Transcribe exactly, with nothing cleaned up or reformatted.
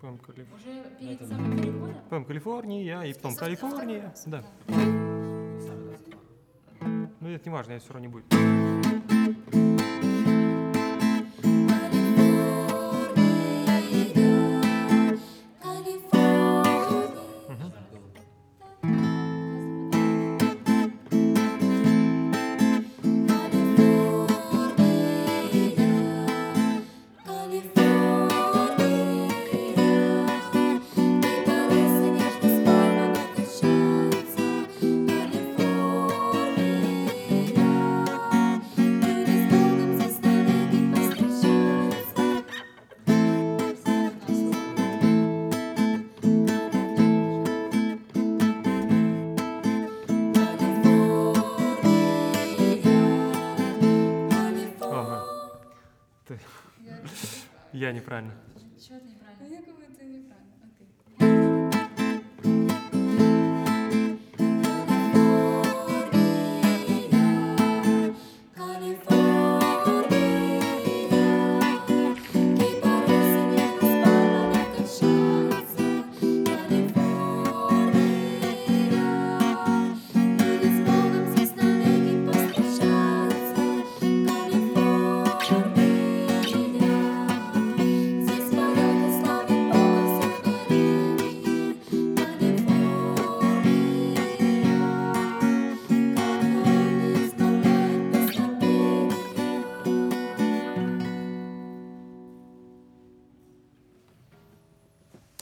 Потом Калиф... Уже перед самым переходом? потом Калифорния, и потом Калифорния. Да. Ну, это не важно, это все равно не будет. Ага. Ты- Я Я неправильно. Чего-то неправильно. Ну, я как будто неправильно.